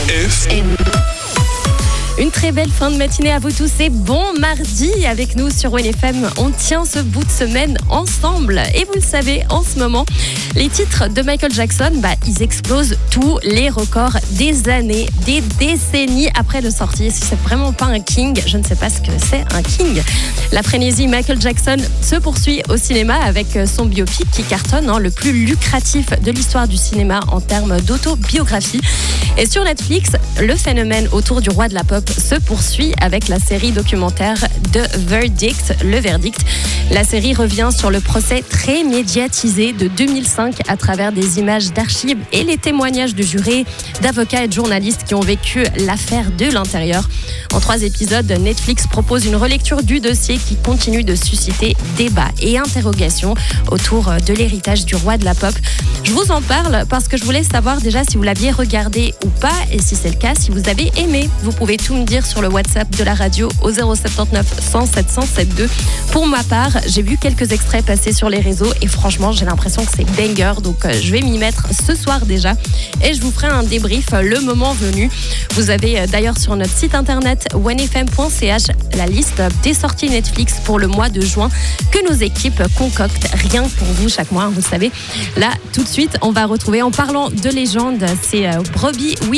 FM. Une très belle fin de matinée à vous tous et bon mardi avec nous sur WNFM. On tient ce bout de semaine ensemble. Et vous le savez, en ce moment, les titres de Michael Jackson, ils explosent tous les records des années, des décennies après le sortie. Si c'est vraiment pas un king, je ne sais pas ce que c'est un king. La frénésie Michael Jackson se poursuit au cinéma avec son biopic qui cartonne, le plus lucratif de l'histoire du cinéma en termes d'autobiographie. Et sur Netflix, le phénomène autour du roi de la pop se poursuit avec la série documentaire The Verdict, Le Verdict. La série revient sur le procès très médiatisé de 2005 à travers des images d'archives et les témoignages de jurés, d'avocats et de journalistes qui ont vécu l'affaire de l'intérieur. En 3 épisodes, Netflix propose une relecture du dossier qui continue de susciter débats et interrogations autour de l'héritage du roi de la pop. Je vous en parle parce que je voulais savoir déjà si vous l'aviez regardé ou pas et si c'est le cas, si vous avez aimé. Vous pouvez tout me dire sur le WhatsApp de la radio au 079 107 107 2. Pour ma part, j'ai vu quelques extraits passer sur les réseaux et franchement, j'ai l'impression que c'est banger. Donc, je vais m'y mettre ce soir déjà et je vous ferai un débrief le moment venu. Vous avez d'ailleurs sur notre site internet wnfm.ch la liste des sorties Netflix pour le mois de juin que nos équipes concoctent rien pour vous chaque mois, vous savez. Là, tout de suite, on va retrouver en parlant de légende, c'est Robbie